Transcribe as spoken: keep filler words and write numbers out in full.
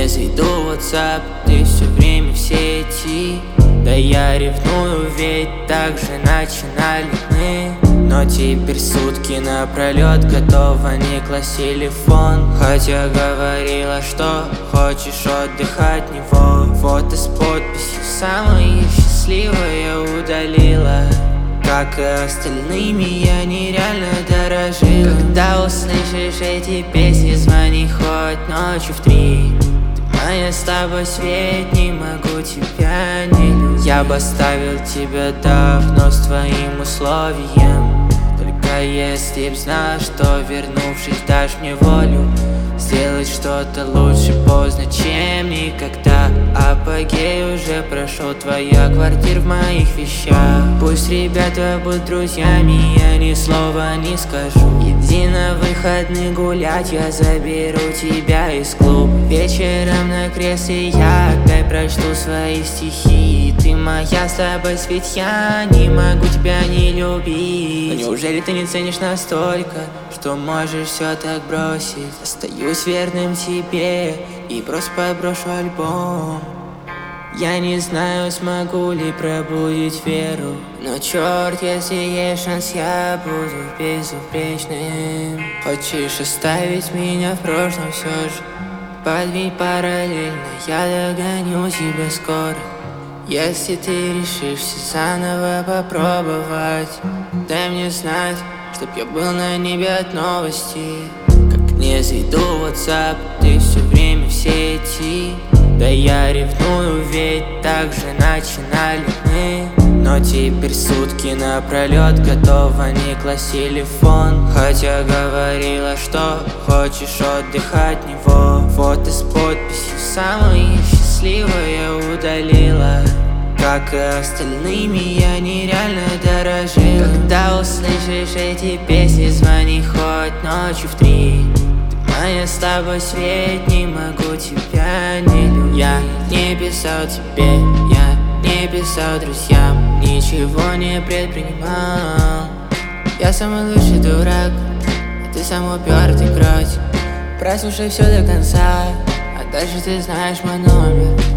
не зайду в WhatsApp, ты все время в сети. Да я ревную, ведь так же начинали мы. Но теперь сутки напролет готова не класть телефон. Хотя говорила, что хочешь отдыхать от него. Фото с подписью «Самое счастливое» удалила. Как и остальными, я нереально дорожила. Когда услышишь эти песни, звони хоть ночью в три. Ты моя с тобой свет, не могу тебя не любить. Я бы оставил тебя давно с твоим условием. Только если б знал, что вернувшись дашь мне волю. Сделать что-то лучше поздно, чем никогда. Апогей уже прошел, твоя квартира в моих вещах. Пусть ребята будут друзьями, я ни слова не скажу. Иди на выходные гулять, я заберу тебя из клуба. Вечером на кресле я опять прочту свои стихи. Ты моя слабость, ведь я не могу тебя не любить. Но неужели ты не ценишь настолько, что можешь все так бросить? Остаюсь верным тебе и просто подброшу альбом. Я не знаю, смогу ли пробудить веру, но черт, если есть шанс, я буду безупречным. Хочешь оставить меня в прошлом, все же подвинь параллельно, я догоню тебя скоро. Если ты решишься заново попробовать, дай мне знать, чтоб я был на небе от новостей. Как не зайду в WhatsApp, ты все время в сети. Да я ревную, ведь так же начинали мы. Но теперь сутки напролет готова не класть телефон. Хотя говорила, что хочешь отдыхать от него. Фото с подписью «Самое счастливое» удалила. Как и остальными, я нереально дорожила. Когда услышишь эти песни, звони хоть ночью в три. Ты моя с тобой свет, не могу тебя не любить. Я не писал тебе, я не писал друзьям, ничего не предпринимал. Я самый лучший дурак, а ты самый упертый крот. Прослушай все до конца, а дальше ты знаешь мой номер.